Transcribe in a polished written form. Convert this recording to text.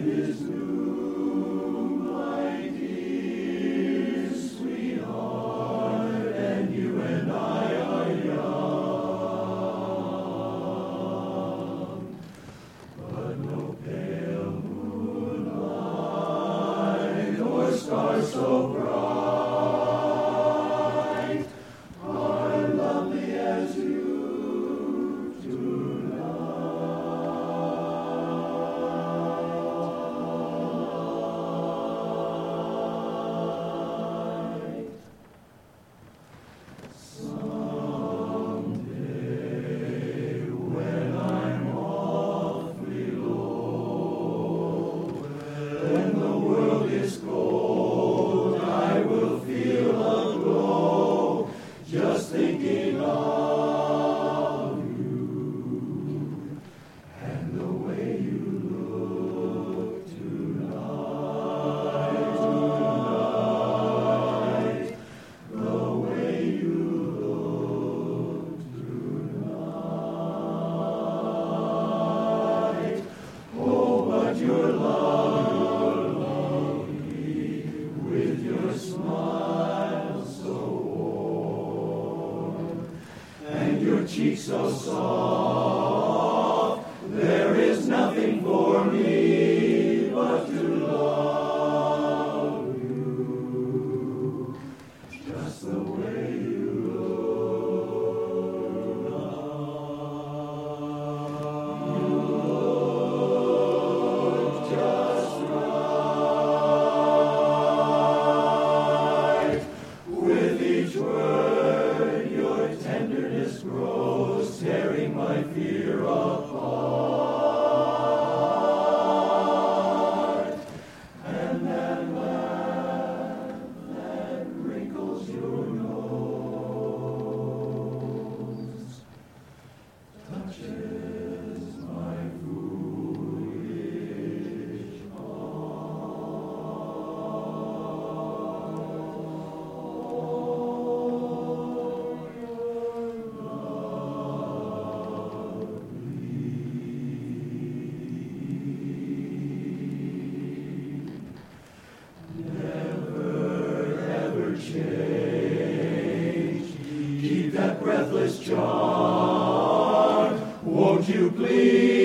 is new, my dear sweetheart, and you and I are young. But no pale moonlight or stars so bright are lovely as you tonight. Someday when I'm awfully low and the world is cold, I will feel a glow just thinking of you and the way you look tonight, the way you look tonight. Oh, but you're lovely with your smile so warm and your cheeks so soft. There is nothing for me but to love you just the way you look just right. With each word your tenderness grows, tearing my fear apart. And that laugh that wrinkles your nose touches my foolish change. Keep that breathless charm, won't you please?